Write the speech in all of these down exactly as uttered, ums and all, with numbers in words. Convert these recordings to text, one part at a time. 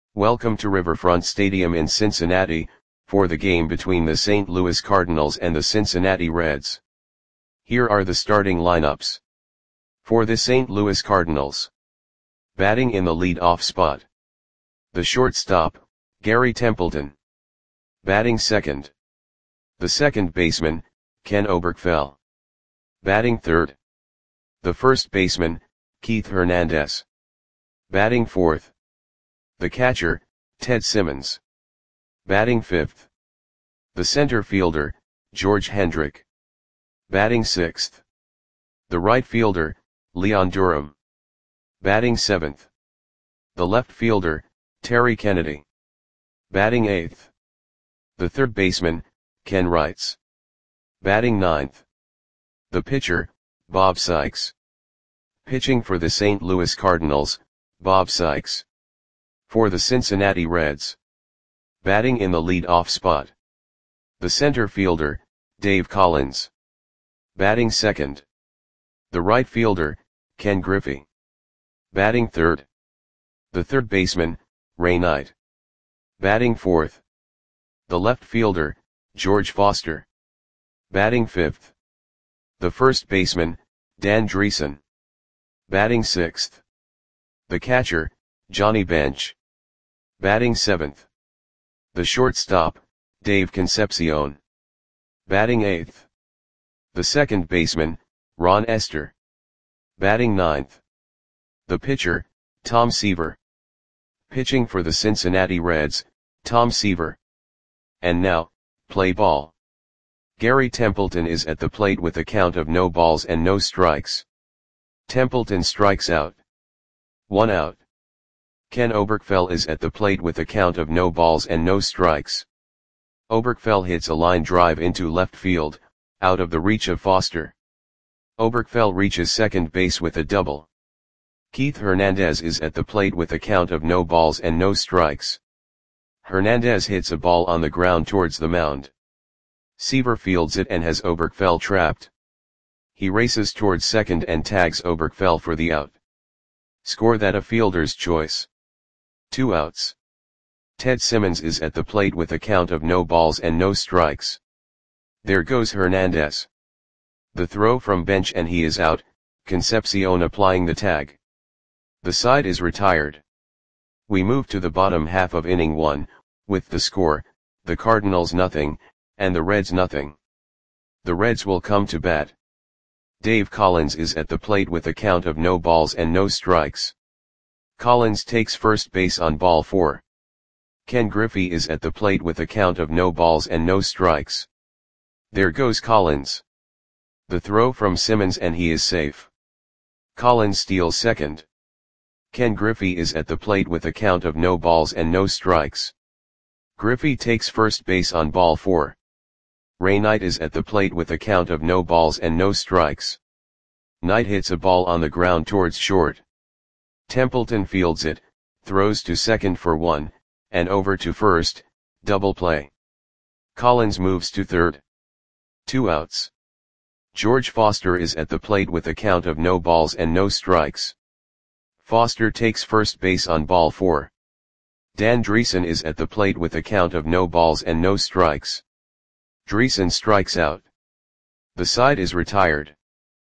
Welcome to Riverfront Stadium in Cincinnati, for the game between the Saint Louis Cardinals and the Cincinnati Reds. Here are the starting lineups. For the Saint Louis Cardinals. Batting in the lead-off spot. The shortstop, Gary Templeton. Batting second. The second baseman, Ken Oberkfell. Batting third. The first baseman, Keith Hernandez. Batting fourth. The catcher, Ted Simmons. Batting fifth. The center fielder, George Hendrick. Batting sixth. The right fielder, Leon Durham. Batting seventh. The left fielder, Terry Kennedy. Batting eighth. The third baseman, Ken Wrights. Batting ninth. The pitcher, Bob Sykes. Pitching for the Saint Louis Cardinals, Bob Sykes. For the Cincinnati Reds. Batting in the lead-off spot. The center fielder, Dave Collins. Batting second. The right fielder, Ken Griffey. Batting third. The third baseman, Ray Knight. Batting fourth. The left fielder, George Foster. Batting fifth. The first baseman, Dan Dreesen. Batting sixth. The catcher, Johnny Bench. Batting seventh. The shortstop, Dave Concepcion. Batting eighth. The second baseman, Ron Esther. Batting ninth. The pitcher, Tom Seaver. Pitching for the Cincinnati Reds, Tom Seaver. And now, play ball. Gary Templeton is at the plate with a count of no balls and no strikes. Templeton strikes out. One out. Ken Oberkfell is at the plate with a count of no balls and no strikes. Oberkfell hits a line drive into left field, out of the reach of Foster. Oberkfell reaches second base with a double. Keith Hernandez is at the plate with a count of no balls and no strikes. Hernandez hits a ball on the ground towards the mound. Seaver fields it and has Oberkfell trapped. He races towards second and tags Oberkfell for the out. Score that a fielder's choice. Two outs. Ted Simmons is at the plate with a count of no balls and no strikes. There goes Hernandez. The throw from bench and he is out, Concepcion applying the tag. The side is retired. We move to the bottom half of inning one, with the score, the Cardinals nothing, and the Reds nothing. The Reds will come to bat. Dave Collins is at the plate with a count of no balls and no strikes. Collins takes first base on ball four. Ken Griffey is at the plate with a count of no balls and no strikes. There goes Collins. The throw from Simmons and he is safe. Collins steals second. Ken Griffey is at the plate with a count of no balls and no strikes. Griffey takes first base on ball four. Ray Knight is at the plate with a count of no balls and no strikes. Knight hits a ball on the ground towards short. Templeton fields it, throws to second for one, and over to first, double play. Collins moves to third. Two outs. George Foster is at the plate with a count of no balls and no strikes. Foster takes first base on ball four. Dan Dreesen is at the plate with a count of no balls and no strikes. Dreesen strikes out. The side is retired.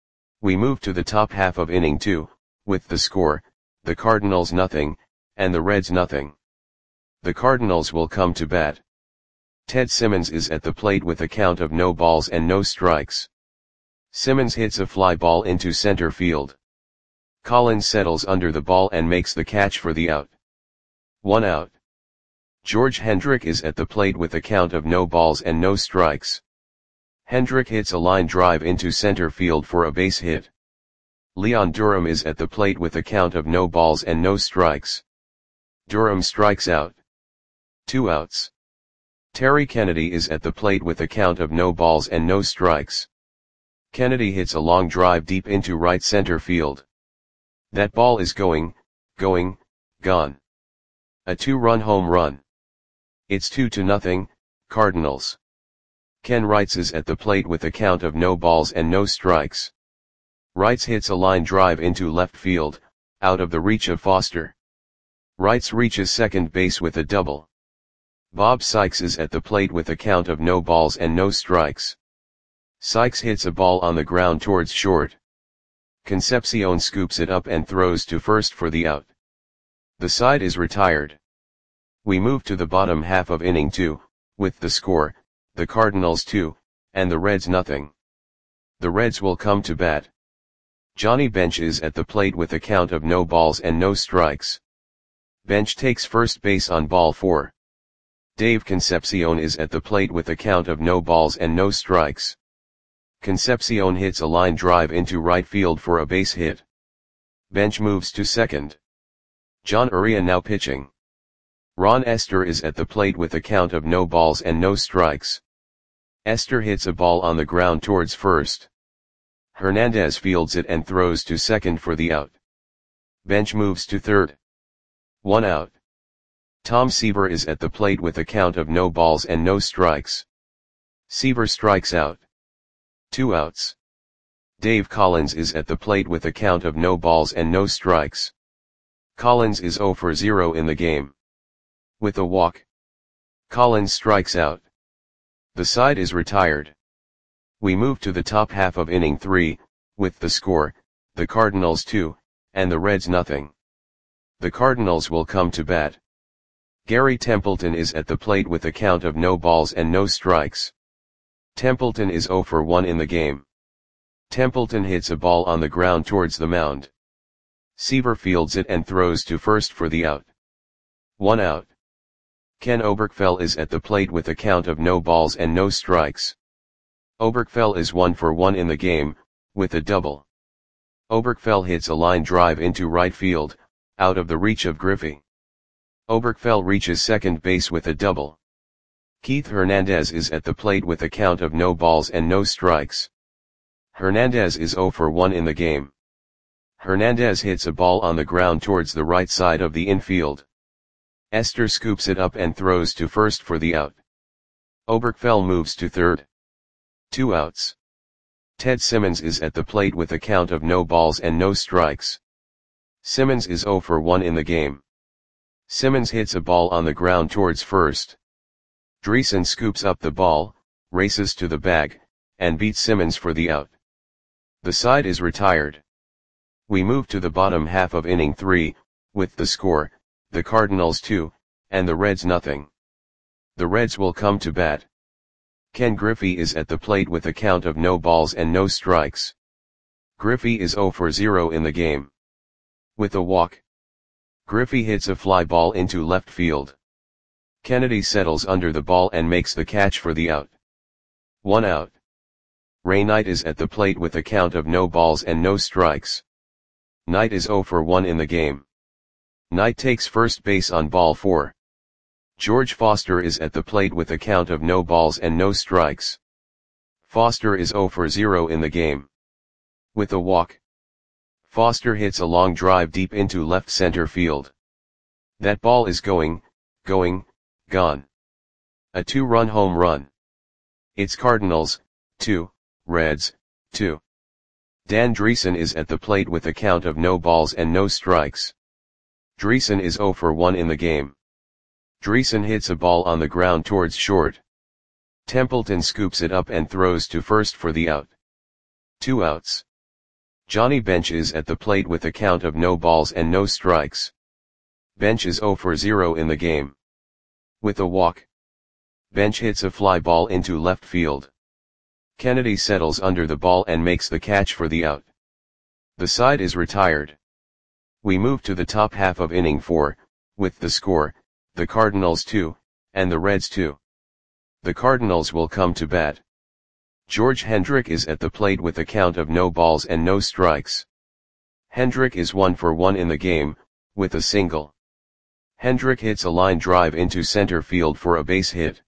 We move to the top half of inning two, with the score, the Cardinals nothing, and the Reds nothing. The Cardinals will come to bat. Ted Simmons is at the plate with a count of no balls and no strikes. Simmons hits a fly ball into center field. Collins settles under the ball and makes the catch for the out. One out. George Hendrick is at the plate with a count of no balls and no strikes. Hendrick hits a line drive into center field for a base hit. Leon Durham is at the plate with a count of no balls and no strikes. Durham strikes out. Two outs. Terry Kennedy is at the plate with a count of no balls and no strikes. Kennedy hits a long drive deep into right center field. That ball is going, going, gone. A two-run home run. It's two to nothing, Cardinals. Ken Wrights is at the plate with a count of no balls and no strikes. Wrights hits a line drive into left field, out of the reach of Foster. Wrights reaches second base with a double. Bob Sykes is at the plate with a count of no balls and no strikes. Sykes hits a ball on the ground towards short. Concepcion scoops it up and throws to first for the out. The side is retired. We move to the bottom half of inning two, with the score, the Cardinals two, and the Reds nothing. The Reds will come to bat. Johnny Bench is at the plate with a count of no balls and no strikes. Bench takes first base on ball four. Dave Concepcion is at the plate with a count of no balls and no strikes. Concepcion hits a line drive into right field for a base hit. Bench moves to second. John Uria now pitching. Ron Esther is at the plate with a count of no balls and no strikes. Esther hits a ball on the ground towards first. Hernandez fields it and throws to second for the out. Bench moves to third. One out. Tom Seaver is at the plate with a count of no balls and no strikes. Seaver strikes out. Two outs. Dave Collins is at the plate with a count of no balls and no strikes. Collins is zero for zero in the game. With a walk, Collins strikes out. The side is retired. We move to the top half of inning three, with the score, the Cardinals two, and the Reds nothing. The Cardinals will come to bat. Gary Templeton is at the plate with a count of no balls and no strikes. Templeton is zero for one in the game. Templeton hits a ball on the ground towards the mound. Seaver fields it and throws to first for the out. One out. Ken Oberkfell is at the plate with a count of no balls and no strikes. Oberkfell is one for one in the game, with a double. Oberkfell hits a line drive into right field, out of the reach of Griffey. Oberkfell reaches second base with a double. Keith Hernandez is at the plate with a count of no balls and no strikes. Hernandez is zero for one in the game. Hernandez hits a ball on the ground towards the right side of the infield. Esther scoops it up and throws to first for the out. Oberkfell moves to third. Two outs. Ted Simmons is at the plate with a count of no balls and no strikes. Simmons is zero for one in the game. Simmons hits a ball on the ground towards first. Dreesen scoops up the ball, races to the bag, and beats Simmons for the out. The side is retired. We move to the bottom half of inning three, with the score, the Cardinals two, and the Reds nothing. The Reds will come to bat. Ken Griffey is at the plate with a count of no balls and no strikes. Griffey is zero for zero in the game. With a walk, Griffey hits a fly ball into left field. Kennedy settles under the ball and makes the catch for the out. One out. Ray Knight is at the plate with a count of no balls and no strikes. Knight is zero for one in the game. Knight takes first base on ball four. George Foster is at the plate with a count of no balls and no strikes. Foster is zero for zero in the game. With a walk, Foster hits a long drive deep into left center field. That ball is going, going, gone. A two-run home run. It's Cardinals, two, Reds, two. Dan Dreesen is at the plate with a count of no balls and no strikes. Dreesen is zero for one in the game. Dreesen hits a ball on the ground towards short. Templeton scoops it up and throws to first for the out. Two outs. Johnny Bench is at the plate with a count of no balls and no strikes. Bench is zero for zero in the game. With a walk, Bench hits a fly ball into left field. Kennedy settles under the ball and makes the catch for the out. The side is retired. We move to the top half of inning four, with the score, the Cardinals two, and the Reds two. The Cardinals will come to bat. George Hendrick is at the plate with a count of no balls and no strikes. Hendrick is one for one in the game, with a single. Hendrick hits a line drive into center field for a base hit.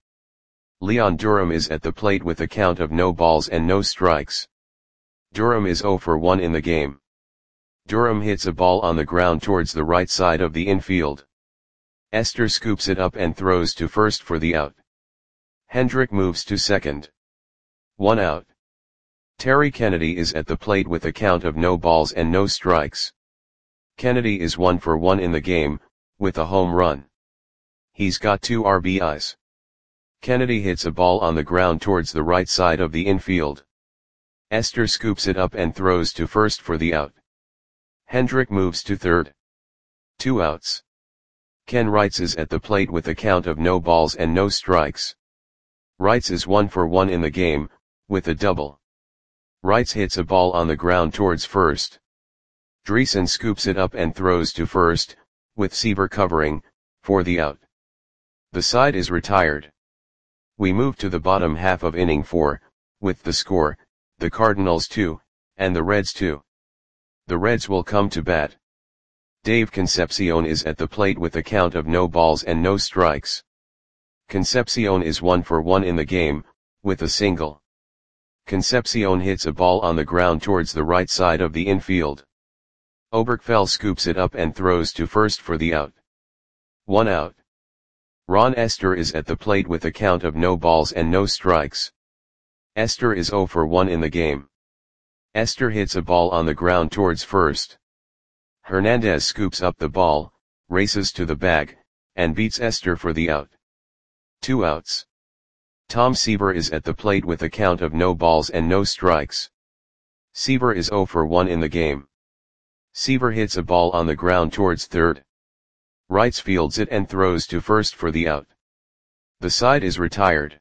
Leon Durham is at the plate with a count of no balls and no strikes. Durham is zero for one in the game. Durham hits a ball on the ground towards the right side of the infield. Esther scoops it up and throws to first for the out. Hendrick moves to second. One out. Terry Kennedy is at the plate with a count of no balls and no strikes. Kennedy is one for one in the game, with a home run. He's got two R B Is. Kennedy hits a ball on the ground towards the right side of the infield. Esther scoops it up and throws to first for the out. Hendrick moves to third. Two outs. Ken Wrights is at the plate with a count of no balls and no strikes. Wrights is one for one in the game, with a double. Wrights hits a ball on the ground towards first. Dreesen scoops it up and throws to first, with Seaver covering, for the out. The side is retired. We move to the bottom half of inning four, with the score, the Cardinals two, and the Reds two. The Reds will come to bat. Dave Concepcion is at the plate with a count of no balls and no strikes. Concepcion is one for one in the game, with a single. Concepcion hits a ball on the ground towards the right side of the infield. Oberkfell scoops it up and throws to first for the out. One out. Ron Esther is at the plate with a count of no balls and no strikes. Esther is zero for one in the game. Esther hits a ball on the ground towards first. Hernandez scoops up the ball, races to the bag, and beats Esther for the out. Two outs. Tom Seaver is at the plate with a count of no balls and no strikes. Seaver is zero for one in the game. Seaver hits a ball on the ground towards third. Wrights fields it and throws to first for the out. The side is retired.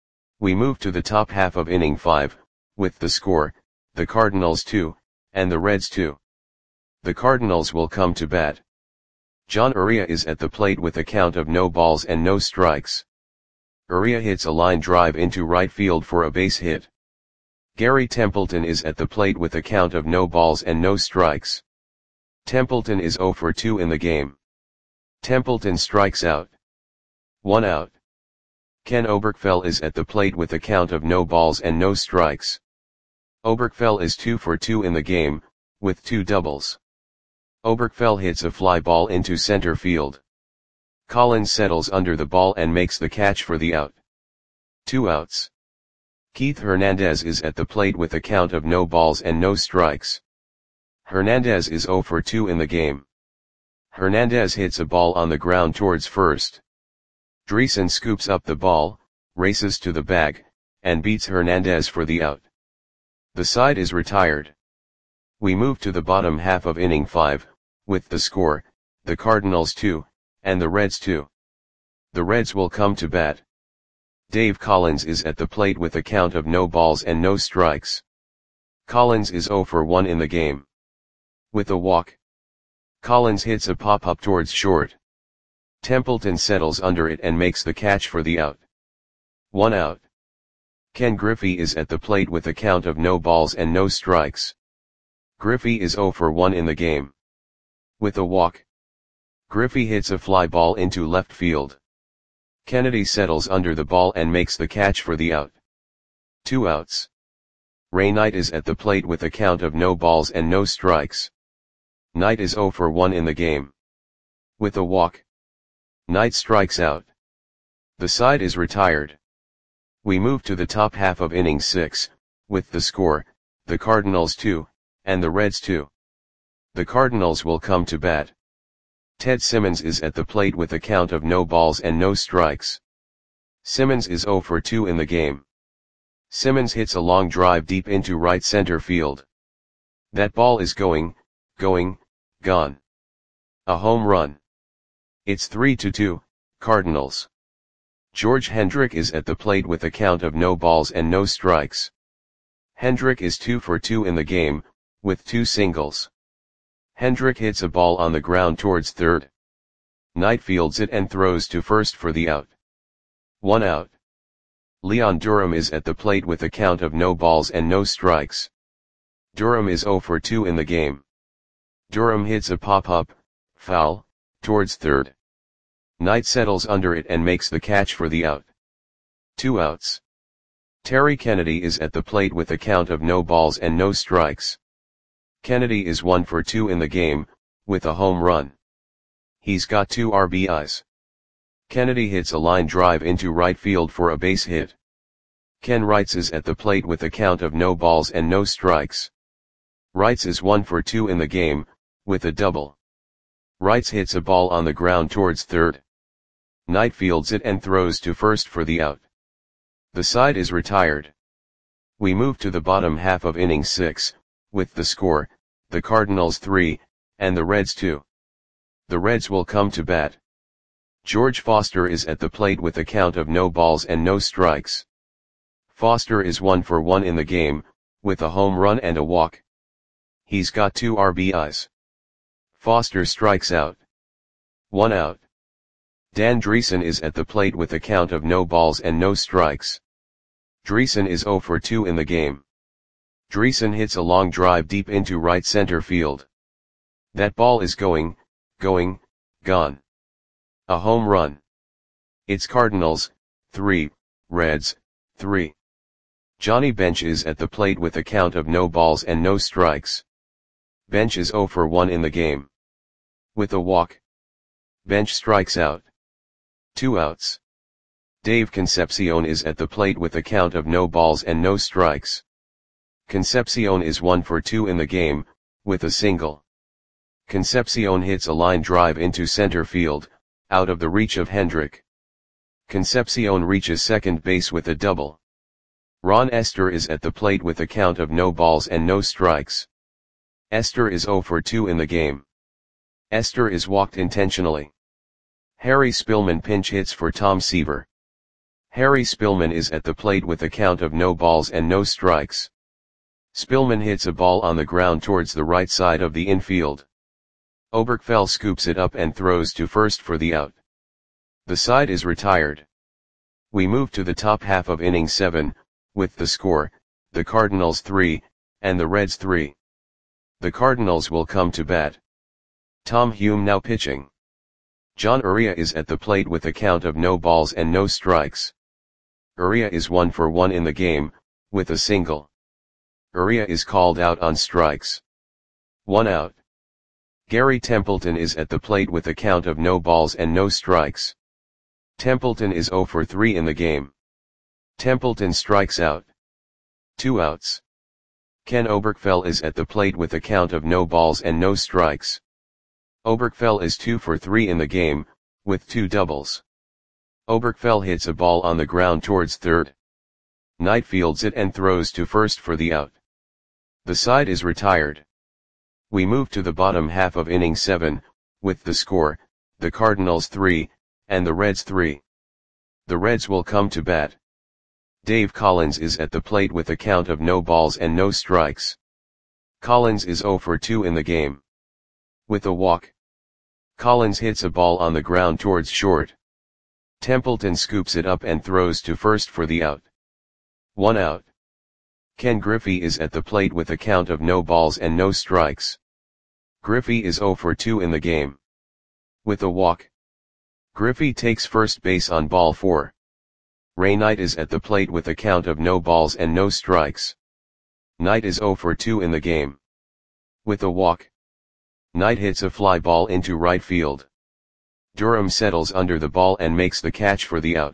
We move to the top half of inning five, with the score, the Cardinals two, and the Reds two. The Cardinals will come to bat. John Uria is at the plate with a count of no balls and no strikes. Uria hits a line drive into right field for a base hit. Gary Templeton is at the plate with a count of no balls and no strikes. Templeton is zero for two in the game. Templeton strikes out. One out. Ken Oberkfell is at the plate with a count of no balls and no strikes. Oberkfell is two for two in the game, with two doubles. Oberkfell hits a fly ball into center field. Collins settles under the ball and makes the catch for the out. Two outs. Keith Hernandez is at the plate with a count of no balls and no strikes. Hernandez is zero for two in the game. Hernandez hits a ball on the ground towards first. Dreesen scoops up the ball, races to the bag, and beats Hernandez for the out. The side is retired. We move to the bottom half of inning five, with the score, the Cardinals two, and the Reds two. The Reds will come to bat. Dave Collins is at the plate with a count of no balls and no strikes. Collins is zero for one in the game. With a walk. Collins hits a pop-up towards short. Templeton settles under it and makes the catch for the out. One out. Ken Griffey is at the plate with a count of no balls and no strikes. Griffey is zero for one in the game. With a walk. Griffey hits a fly ball into left field. Kennedy settles under the ball and makes the catch for the out. Two outs. Ray Knight is at the plate with a count of no balls and no strikes. Knight is zero for one in the game. With a walk. Knight strikes out. The side is retired. We move to the top half of inning six, with the score, the Cardinals two, and the Reds two. The Cardinals will come to bat. Ted Simmons is at the plate with a count of no balls and no strikes. Simmons is zero for two in the game. Simmons hits a long drive deep into right center field. That ball is going, going, gone. A home run. It's three to two, Cardinals. George Hendrick is at the plate with a count of no balls and no strikes. Hendrick is two for two in the game, with two singles. Hendrick hits a ball on the ground towards third. Knight fields it and throws to first for the out. One out. Leon Durham is at the plate with a count of no balls and no strikes. Durham is zero for two in the game. Durham hits a pop-up, foul, towards third. Knight settles under it and makes the catch for the out. Two outs. Terry Kennedy is at the plate with a count of no balls and no strikes. Kennedy is one for two in the game, with a home run. He's got two R B Is. Kennedy hits a line drive into right field for a base hit. Ken Wrights is at the plate with a count of no balls and no strikes. Wrights is one for two in the game, with a double. Wrights hits a ball on the ground towards third. Knight fields it and throws to first for the out. The side is retired. We move to the bottom half of inning six, with the score, the Cardinals three, and the Reds two. The Reds will come to bat. George Foster is at the plate with a count of no balls and no strikes. Foster is one for one in the game, with a home run and a walk. He's got two R B Is. Foster strikes out. One out. Dan Driessen is at the plate with a count of no balls and no strikes. Driessen is zero for two in the game. Driessen hits a long drive deep into right center field. That ball is going, going, gone. A home run. It's Cardinals, three, Reds, three. Johnny Bench is at the plate with a count of no balls and no strikes. Bench is zero for one in the game. With a walk. Bench strikes out. Two outs. Dave Concepcion is at the plate with a count of no balls and no strikes. Concepcion is one for two in the game, with a single. Concepcion hits a line drive into center field, out of the reach of Hendrick. Concepcion reaches second base with a double. Ron Esther is at the plate with a count of no balls and no strikes. Esther is zero for two in the game. Esther is walked intentionally. Harry Spillman pinch hits for Tom Seaver. Harry Spillman is at the plate with a count of no balls and no strikes. Spillman hits a ball on the ground towards the right side of the infield. Oberkfell scoops it up and throws to first for the out. The side is retired. We move to the top half of inning seven, with the score, the Cardinals three, and the Reds three. The Cardinals will come to bat. Tom Hume now pitching. John Uria is at the plate with a count of no balls and no strikes. Uria is one for one in the game, with a single. Uria is called out on strikes. One out. Gary Templeton is at the plate with a count of no balls and no strikes. Templeton is zero for three in the game. Templeton strikes out. Two outs. Ken Oberkfell is at the plate with a count of no balls and no strikes. Oberkfell is two for three in the game, with two doubles. Oberkfell hits a ball on the ground towards third. Knight fields it and throws to first for the out. The side is retired. We move to the bottom half of inning seven, with the score, the Cardinals three, and the Reds three. The Reds will come to bat. Dave Collins is at the plate with a count of no balls and no strikes. Collins is zero for two in the game. With a walk. Collins hits a ball on the ground towards short. Templeton scoops it up and throws to first for the out. One out. Ken Griffey is at the plate with a count of no balls and no strikes. Griffey is zero for two in the game. With a walk. Griffey takes first base on ball four. Ray Knight is at the plate with a count of no balls and no strikes. Knight is zero for two in the game. With a walk. Knight hits a fly ball into right field. Durham settles under the ball and makes the catch for the out.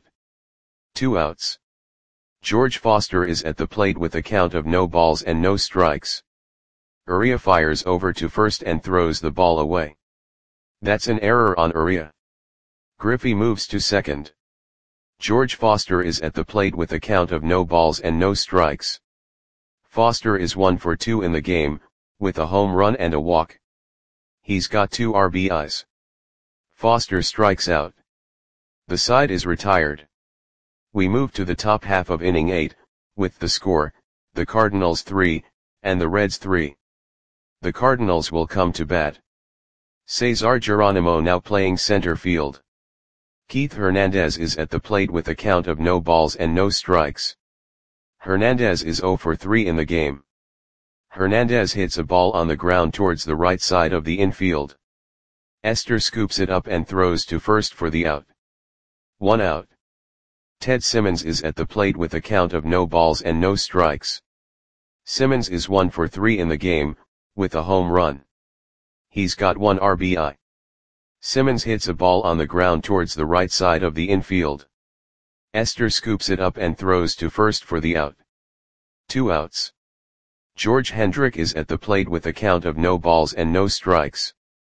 Two outs. George Foster is at the plate with a count of no balls and no strikes. Uria fires over to first and throws the ball away. That's an error on Uria. Griffey moves to second. George Foster is at the plate with a count of no balls and no strikes. Foster is one for two in the game, with a home run and a walk. He's got two R B Is. Foster strikes out. The side is retired. We move to the top half of inning eight, with the score, the Cardinals three, and the Reds three. The Cardinals will come to bat. Cesar Geronimo now playing center field. Keith Hernandez is at the plate with a count of no balls and no strikes. Hernandez is zero for three in the game. Hernandez hits a ball on the ground towards the right side of the infield. Esther scoops it up and throws to first for the out. One out. Ted Simmons is at the plate with a count of no balls and no strikes. Simmons is one for three in the game, with a home run. He's got one R B I. Simmons hits a ball on the ground towards the right side of the infield. Esther scoops it up and throws to first for the out. Two outs. George Hendrick is at the plate with a count of no balls and no strikes.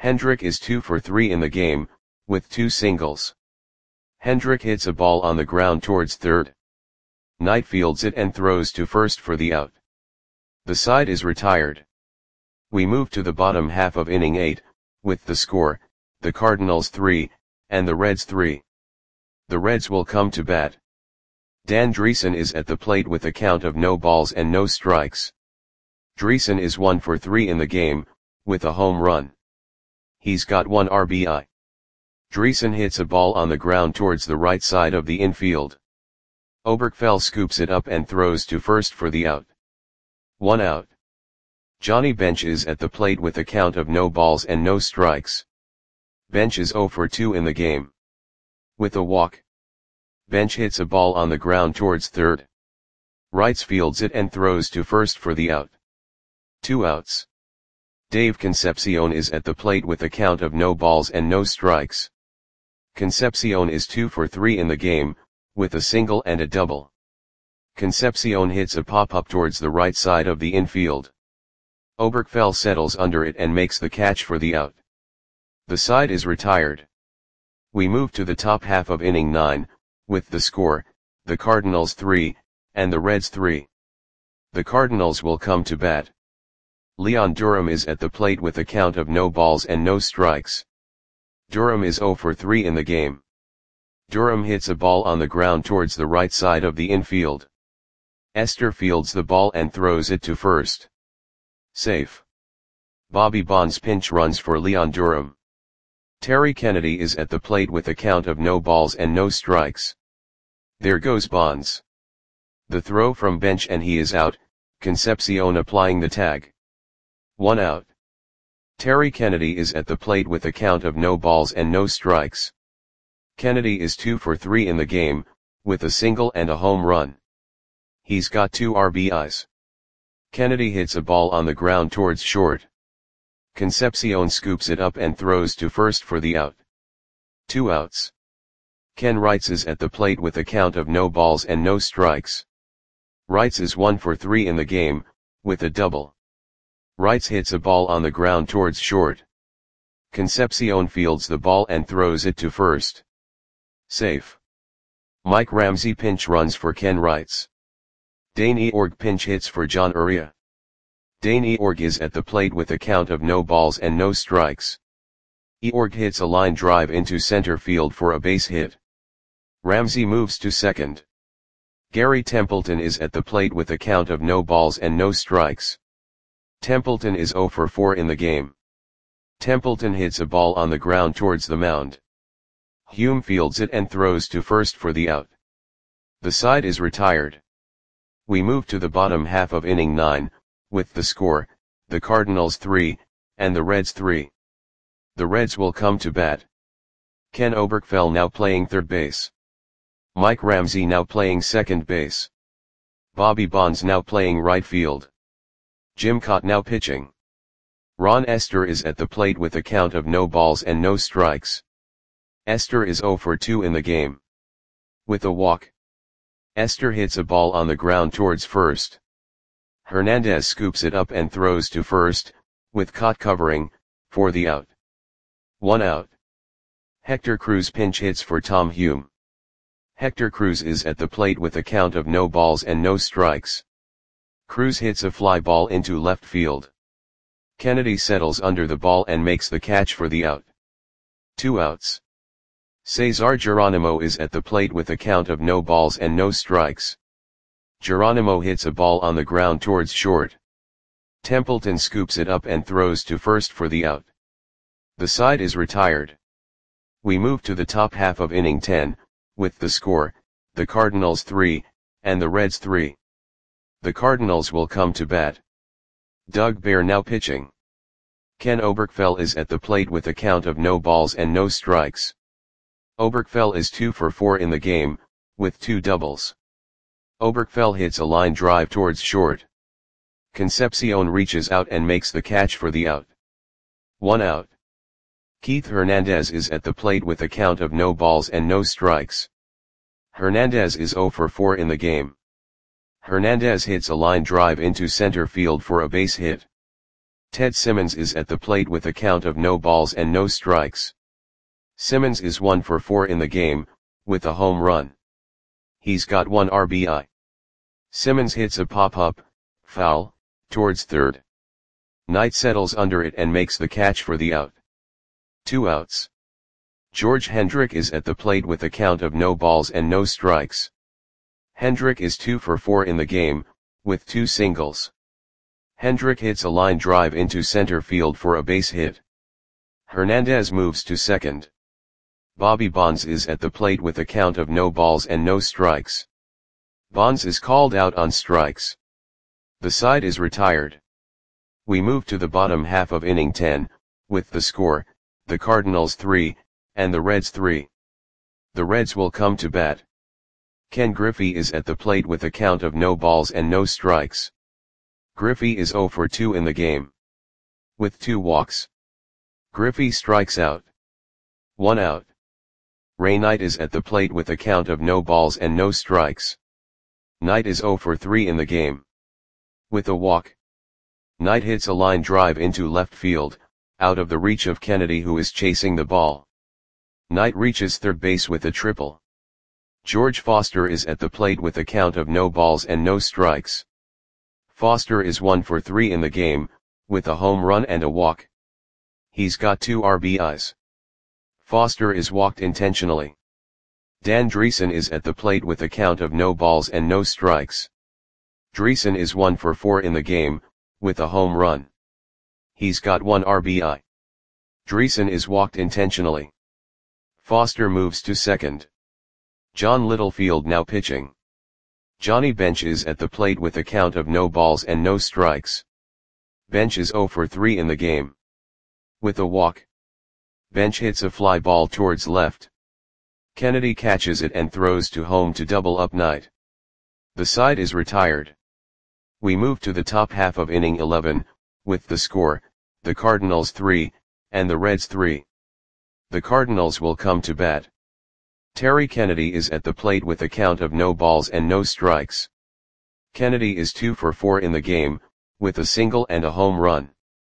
Hendrick is two for three in the game, with two singles. Hendrick hits a ball on the ground towards third. Knight fields it and throws to first for the out. The side is retired. We move to the bottom half of inning eight, with the score, the Cardinals three, and the Reds three. The Reds will come to bat. Dan Driessen is at the plate with a count of no balls and no strikes. Driessen is one for three in the game, with a home run. He's got one R B I. Driessen hits a ball on the ground towards the right side of the infield. Oberkfell scoops it up and throws to first for the out. One out. Johnny Bench is at the plate with a count of no balls and no strikes. Bench is zero for two in the game. With a walk. Bench hits a ball on the ground towards third. Wrights fields it and throws to first for the out. Two outs. Dave Concepcion is at the plate with a count of no balls and no strikes. Concepcion is two for three in the game, with a single and a double. Concepcion hits a pop-up towards the right side of the infield. Oberkfell settles under it and makes the catch for the out. The side is retired. We move to the top half of inning nine, with the score, the Cardinals three, and the Reds three. The Cardinals will come to bat. Leon Durham is at the plate with a count of no balls and no strikes. Durham is zero for three in the game. Durham hits a ball on the ground towards the right side of the infield. Esther fields the ball and throws it to first. Safe. Bobby Bonds pinch runs for Leon Durham. Terry Kennedy is at the plate with a count of no balls and no strikes. There goes Bonds. The throw from Bench and he is out, Concepcion applying the tag. One out. Terry Kennedy is at the plate with a count of no balls and no strikes. Kennedy is two for three in the game, with a single and a home run. He's got two R B Is. Kennedy hits a ball on the ground towards short. Concepcion scoops it up and throws to first for the out. Two outs. Ken Wrights is at the plate with a count of no balls and no strikes. Wrights is one for three in the game, with a double. Wrights hits a ball on the ground towards short. Concepcion fields the ball and throws it to first. Safe. Mike Ramsey pinch runs for Ken Wrights. Dane Eorg pinch hits for John Uria. Dane Eorg is at the plate with a count of no balls and no strikes. Eorg hits a line drive into center field for a base hit. Ramsey moves to second. Gary Templeton is at the plate with a count of no balls and no strikes. Templeton is zero for four in the game. Templeton hits a ball on the ground towards the mound. Hume fields it and throws to first for the out. The side is retired. We move to the bottom half of inning nine, with the score, the Cardinals three, and the Reds three. The Reds will come to bat. Ken Oberkfell now playing third base. Mike Ramsey now playing second base. Bobby Bonds now playing right field. Jim Kaat now pitching. Ron Esther is at the plate with a count of no balls and no strikes. Esther is zero for two in the game. With a walk. Esther hits a ball on the ground towards first. Hernandez scoops it up and throws to first, with Kaat covering, for the out. One out. Hector Cruz pinch hits for Tom Hume. Hector Cruz is at the plate with a count of no balls and no strikes. Cruz hits a fly ball into left field. Kennedy settles under the ball and makes the catch for the out. Two outs. Cesar Geronimo is at the plate with a count of no balls and no strikes. Geronimo hits a ball on the ground towards short. Templeton scoops it up and throws to first for the out. The side is retired. We move to the top half of inning ten, with the score, the Cardinals three, and the Reds three. The Cardinals will come to bat. Doug Bear now pitching. Ken Oberkfell is at the plate with a count of no balls and no strikes. Oberkfell is two for four in the game, with two doubles. Oberkfell hits a line drive towards short. Concepcion reaches out and makes the catch for the out. One out. Keith Hernandez is at the plate with a count of no balls and no strikes. Hernandez is zero for four in the game. Hernandez hits a line drive into center field for a base hit. Ted Simmons is at the plate with a count of no balls and no strikes. Simmons is one for four in the game, with a home run. He's got one R B I. Simmons hits a pop-up, foul, towards third. Knight settles under it and makes the catch for the out. Two outs. George Hendrick is at the plate with a count of no balls and no strikes. Hendrick is two for four in the game, with two singles. Hendrick hits a line drive into center field for a base hit. Hernandez moves to second. Bobby Bonds is at the plate with a count of no balls and no strikes. Bonds is called out on strikes. The side is retired. We move to the bottom half of inning ten, with the score, the Cardinals three, and the Reds three. The Reds will come to bat. Ken Griffey is at the plate with a count of no balls and no strikes. Griffey is zero for two in the game. With two walks. Griffey strikes out. One out. Ray Knight is at the plate with a count of no balls and no strikes. Knight is zero for three in the game. With a walk. Knight hits a line drive into left field, out of the reach of Kennedy, who is chasing the ball. Knight reaches third base with a triple. George Foster is at the plate with a count of no balls and no strikes. Foster is one for three in the game, with a home run and a walk. He's got two R B Is. Foster is walked intentionally. Dan Dreesen is at the plate with a count of no balls and no strikes. Dreesen is one for four in the game, with a home run. He's got one R B I. Dreesen is walked intentionally. Foster moves to second. John Littlefield now pitching. Johnny Bench is at the plate with a count of no balls and no strikes. Bench is zero for three in the game. With a walk. Bench hits a fly ball towards left. Kennedy catches it and throws to home to double up Knight. The side is retired. We move to the top half of inning eleven, with the score, the Cardinals three, and the Reds three. The Cardinals will come to bat. Terry Kennedy is at the plate with a count of no balls and no strikes. Kennedy is two for four in the game, with a single and a home run.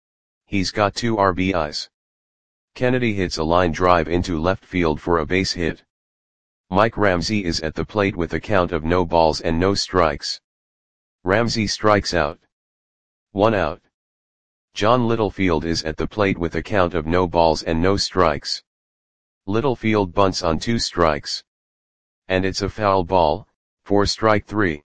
He's got two R B Is. Kennedy hits a line drive into left field for a base hit. Mike Ramsey is at the plate with a count of no balls and no strikes. Ramsey strikes out. One out. John Littlefield is at the plate with a count of no balls and no strikes. Littlefield bunts on two strikes. And it's a foul ball, for strike three.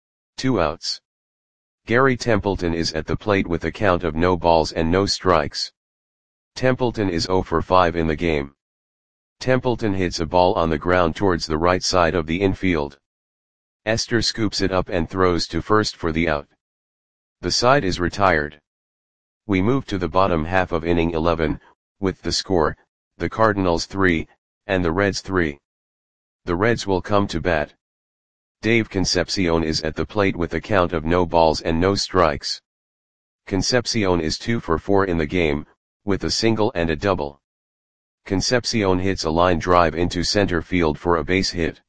Two outs. Gary Templeton is at the plate with a count of no balls and no strikes. Templeton is zero for five in the game. Templeton hits a ball on the ground towards the right side of the infield. Esther scoops it up and throws to first for the out. The side is retired. We move to the bottom half of inning eleven, with the score, the Cardinals three, and the Reds three. The Reds will come to bat. Dave Concepcion is at the plate with a count of no balls and no strikes. Concepcion is two for four in the game, with a single and a double. Concepcion hits a line drive into center field for a base hit.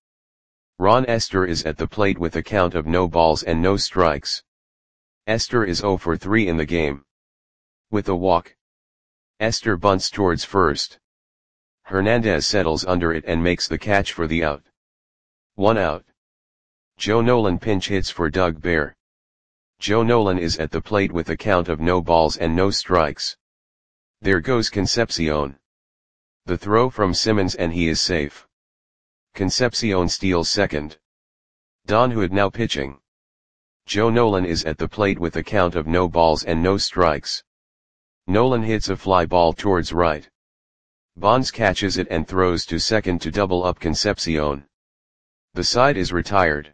Ron Esther is at the plate with a count of no balls and no strikes. Esther is zero for three in the game. With a walk. Esther bunts towards first. Hernandez settles under it and makes the catch for the out. One out. Joe Nolan pinch hits for Doug Bear. Joe Nolan is at the plate with a count of no balls and no strikes. There goes Concepcion. The throw from Simmons and he is safe. Concepcion steals second. Don Hood now pitching. Joe Nolan is at the plate with a count of no balls and no strikes. Nolan hits a fly ball towards right. Bonds catches it and throws to second to double up Concepcion. The side is retired.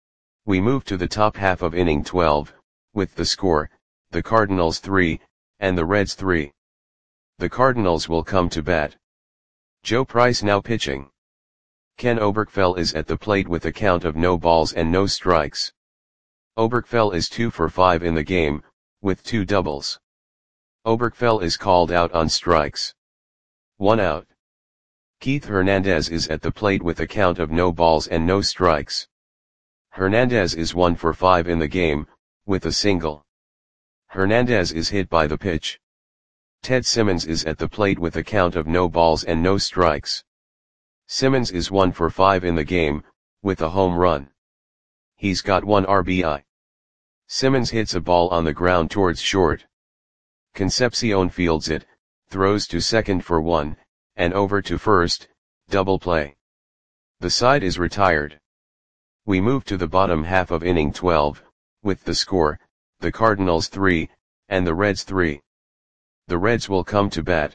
We move to the top half of inning twelve, with the score, the Cardinals three, and the Reds three. The Cardinals will come to bat. Joe Price now pitching. Ken Oberkfell is at the plate with a count of no balls and no strikes. Oberkfell is two for five in the game, with two doubles. Oberkfell is called out on strikes. One out. Keith Hernandez is at the plate with a count of no balls and no strikes. Hernandez is one for five in the game, with a single. Hernandez is hit by the pitch. Ted Simmons is at the plate with a count of no balls and no strikes. Simmons is one for five in the game, with a home run. He's got one R B I. Simmons hits a ball on the ground towards short. Concepcion fields it, throws to second for one, and over to first, double play. The side is retired. We move to the bottom half of inning twelve, with the score, the Cardinals three, and the Reds three. The Reds will come to bat.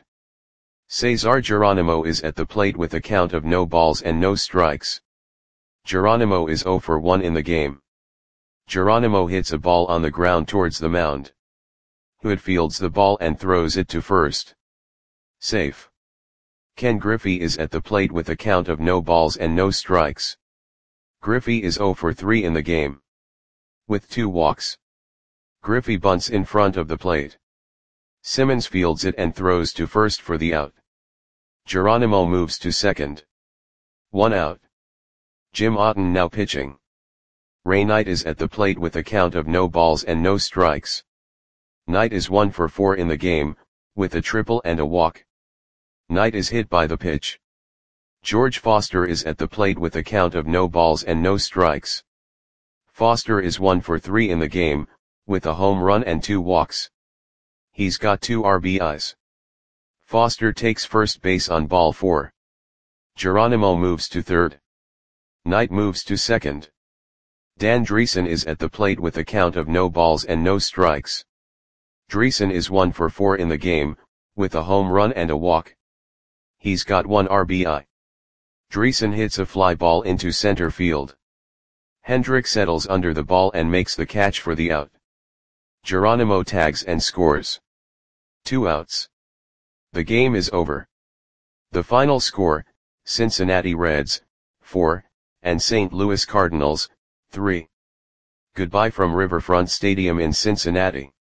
Cesar Geronimo is at the plate with a count of no balls and no strikes. Geronimo is zero for one in the game. Geronimo hits a ball on the ground towards the mound. Hood fields the ball and throws it to first. Safe. Ken Griffey is at the plate with a count of no balls and no strikes. Griffey is zero for three in the game. With two walks. Griffey bunts in front of the plate. Simmons fields it and throws to first for the out. Geronimo moves to second. One out. Jim Otten now pitching. Ray Knight is at the plate with a count of no balls and no strikes. Knight is one for four in the game, with a triple and a walk. Knight is hit by the pitch. George Foster is at the plate with a count of no balls and no strikes. Foster is one for three in the game, with a home run and two walks. He's got two R B Is. Foster takes first base on ball four. Geronimo moves to third. Knight moves to second. Dan Dreesen is at the plate with a count of no balls and no strikes. Dreesen is one for four in the game, with a home run and a walk. He's got one R B I. Dreesen hits a fly ball into center field. Hendrick settles under the ball and makes the catch for the out. Geronimo tags and scores. Two outs. The game is over. The final score, Cincinnati Reds, four, and Saint Louis Cardinals, three. Goodbye from Riverfront Stadium in Cincinnati.